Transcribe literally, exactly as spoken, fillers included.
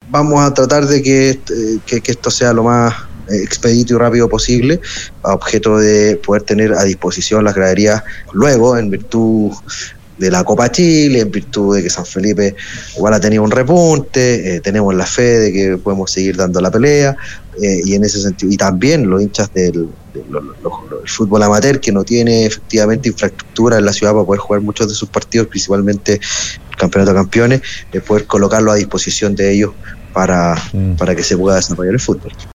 vamos a tratar de que, que, que esto sea lo más expedito y rápido posible, a objeto de poder tener a disposición las graderías luego, en virtud de la Copa Chile, en virtud de que San Felipe igual ha tenido un repunte, eh, tenemos la fe de que podemos seguir dando la pelea, eh, y en ese sentido, y también los hinchas del, del, del, del fútbol amateur, que no tiene efectivamente infraestructura en la ciudad para poder jugar muchos de sus partidos, principalmente el Campeonato de Campeones, de poder colocarlo a disposición de ellos para, mm. para que se pueda desarrollar el fútbol.